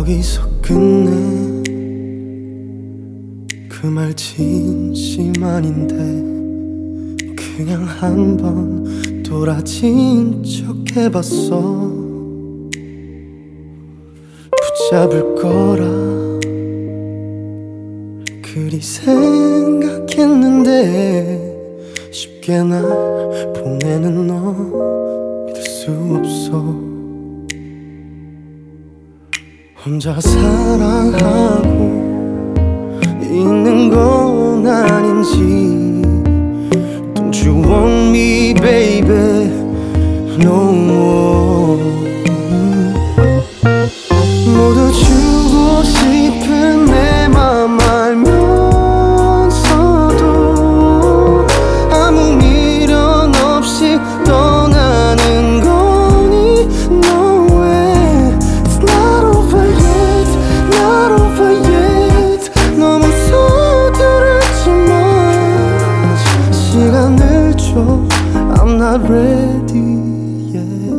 여기서 끝내. 그 말 진심 아닌데 그냥 한번 돌아진 척 해봤어. 붙잡을 거라 그리 생각했는데 쉽게 날 보내는 너 믿을 수 없어. 혼자 사랑하고 있는 건 아닌지. Don't you want me baby no more. 모두 주고 싶은 내 맘 알면서도 아무 미련 없이 떠나는 거니. No way it's not over yet, not over yet. 너무 서두르지만 시간을 줘. I'm not ready yet.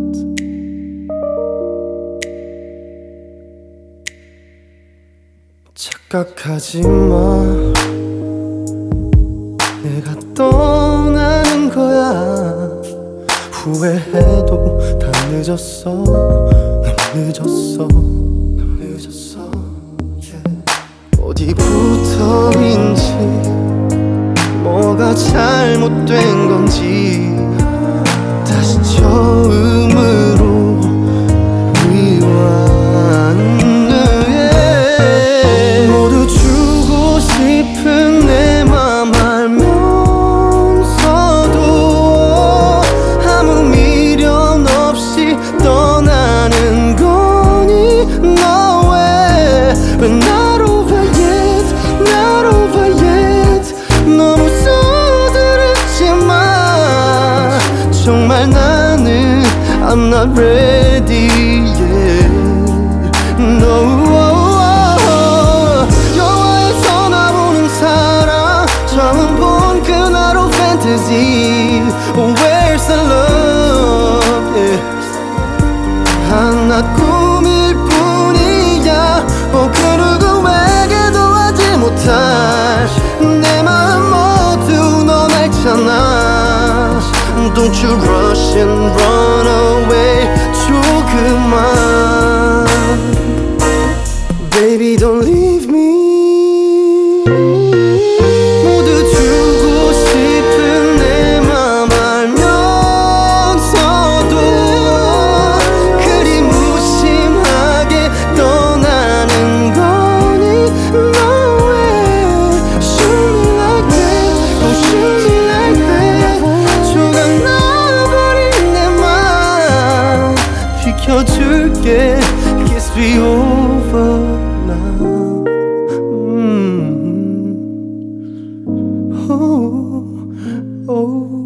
착각하지 마. 내가 떠나는 거야. 후회해도 다 늦었어. 난 늦었어. 난 늦었어. Yeah. 어디부터인지 뭐가 잘못된 건지 다시 처음으로 모두 주고 싶은 내 맘 알면서도 아무 미련 없이 떠나는 거니. No way we're not over yet, not over yet. 너무 서두르지만 정말 나는 I'm not ready yet. No. 처음 본 그날의 fantasy. Where's the love? Yeah. 하나 꿈일 뿐이야. 그 누구에게도 하지 못할 내 마음 모두 넌 알잖아. Don't you rush and run away. 조금만 Baby don't leave me. 줄게. Kiss me over now. Oh, oh.